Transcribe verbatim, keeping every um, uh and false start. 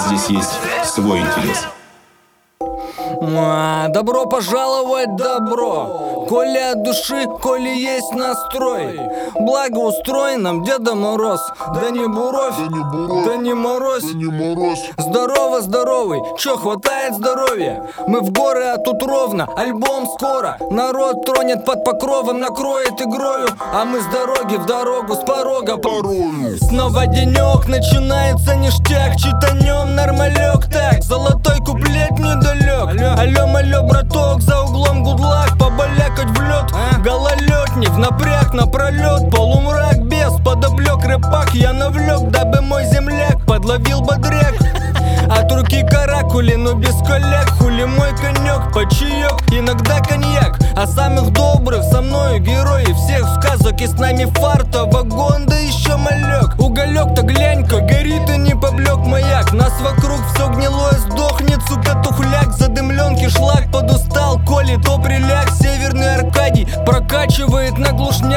здесь есть свой интерес. Добро пожаловать, добро, коли от души, коли есть настрой. Благоустроен нам Деда Мороз. Да не буровь, да не морозь. Здорово, здоровый, чё хватает здоровья? Мы в горы, а тут ровно, альбом скоро. Народ тронет под покровом, накроет игрою. А мы с дороги в дорогу, с порога порою. Снова денёк, начинается ништяк. Читанем нормалек так, золотой куплет недалек. Алло, алло, браток, за углом гудлак. Побалякать в лед, гололедник, напряг, напролет. Полумрак, без, подоблек рыбак. Я навлек, дабы мой земляк подловил бодряк. От руки каракули, но без коляк. Хули мой конек, почаек, иногда коньяк. А самых добрых со мною герои всех сказок. И с нами фарта, вагон, да еще малек. Уголек-то глянь-ка, горит и не поблек маяк. Нас вокруг все гнилое сдохнет, сука, тухляк. Задымленки шлак подустал, коли то приляг. Северный Аркадий прокачивает на глушняк.